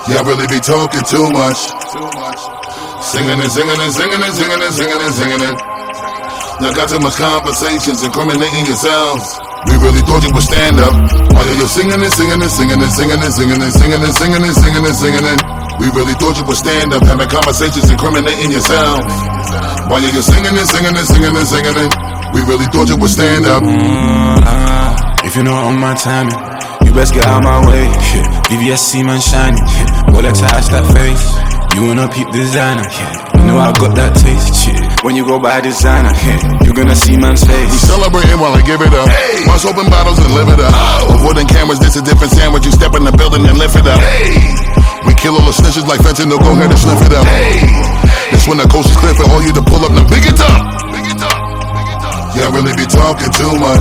Y'all really be talking too much. Singing and singing and singing and singing and singing and singing it. Y'all got too much conversations, incriminating yourselves. We really thought you would stand up. While you're singing and singing and singing and singing and singing and singing and singing and singing and singing it. We really thought you would stand up, having conversations, incriminating yourselves. While you're singing and singing and singing and singing it. We really thought you would stand up. If you're not on my timing, you best get out my way. VVSC man shining, Rolex ass that face. You wanna peep designer, you know I got that taste. When you go buy designer, you're gonna see man's face. We celebrating while I give it up. Must open bottles and live it up. Avoiding cameras, this a different sandwich. You step in the building and lift it up. We kill all the snitches like fentanyl, go ahead and sniff it up. This when the coast is clear for all you to pull up, now big it up. Y'all really be talking too much.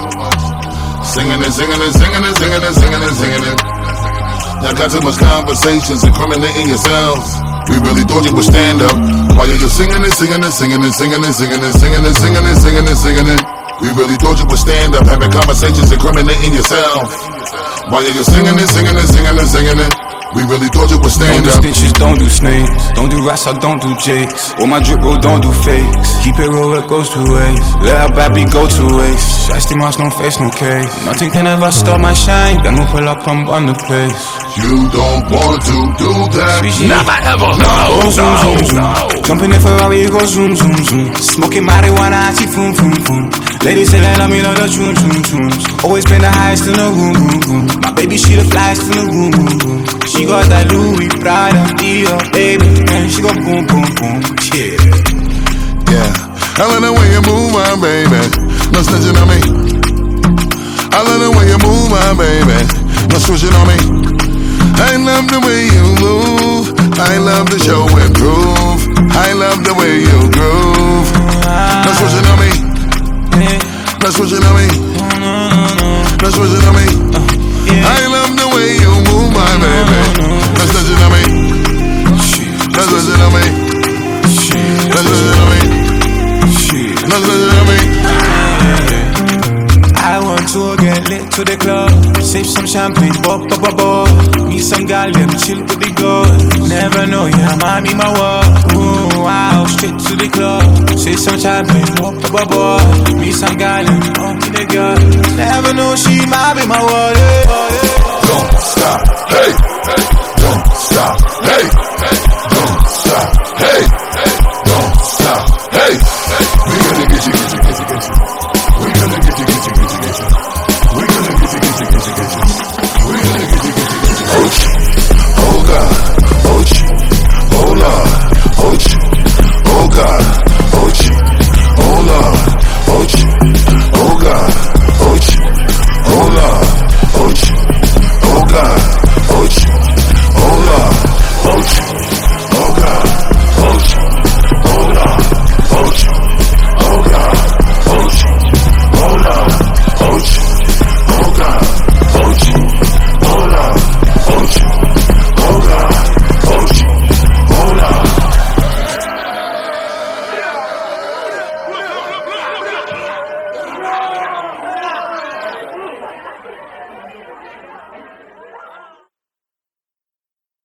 Singing and singing and singing and singing and singing and singing it. Y'all got too much conversations, incriminating yourselves. We really thought you would stand up. While you're just singing and singing and singing and singing and singing and singing and singing and singing and singing it. We really thought you would stand up, having conversations, incriminating yourself. While you're just singing and singing and singing and singing it. We really thought you would stand up. Don't do snitches, don't do snakes. Don't do rats, I don't do jakes. All my drip roll, don't do fakes. Keep it real, it goes two ways. Let our bad beat go two ways. Shiesty mask, no face, no case. Nothing can ever stop my shine. Then we'll pull up and run the place. You don't want to do that. Never ever, no. Jump in the Ferrari, go zoom, zoom, zoom. Smoking marijuana, I see boom, boom, boom. Ladies say they love me, love the tune, tune, tunes. Always been the highest in the room, room, room. My baby, she the flyest in the room, room, room. She got that Louis Prada, Dior, baby, and she got boom, boom, boom, yeah. I love the way you move, my baby. No snitching on me. I love the way you move, my baby. No switching on me. I love the way you move. I love the show and prove. I love the way you groove. No switching on me. No switching on me. No switching on me. I love the way you move, my baby. No switching on me. No switching on me. No switching on me. No switching on me. I want to get lit to the club, sip some champagne, pop, pop, pop, pop. Meet some gal, them chill with the girl. Never know, yeah, might be my world. Ooh, wow, straight to the club, sip some champagne, pop, pop, pop, pop. Meet some gal, them pop with the girl. Never know, she might be my world.